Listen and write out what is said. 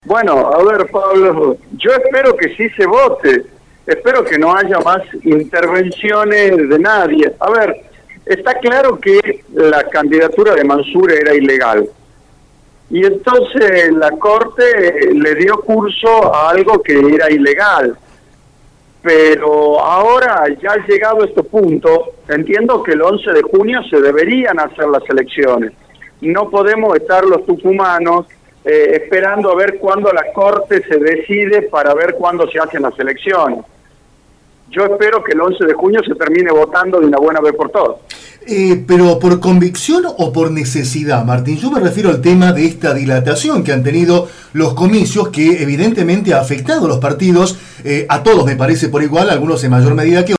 Bueno, a ver, Pablo, yo espero que sí se vote, espero que no haya más intervenciones de nadie. A ver, está claro que la candidatura de Mansur era ilegal, y entonces la Corte le dio curso a algo que era ilegal. Pero ahora, ya ha llegado a este punto, entiendo que el 11 de junio se deberían hacer las elecciones. No podemos estar los tucumanos esperando a ver cuándo la Corte se decide para ver cuándo se hacen las elecciones. Yo espero que el 11 de junio se termine votando de una buena vez por todas. Pero ¿por convicción o por necesidad, Martín? Yo me refiero al tema de esta dilatación que han tenido los comicios, que evidentemente ha afectado a los partidos, a todos me parece por igual, algunos en mayor medida que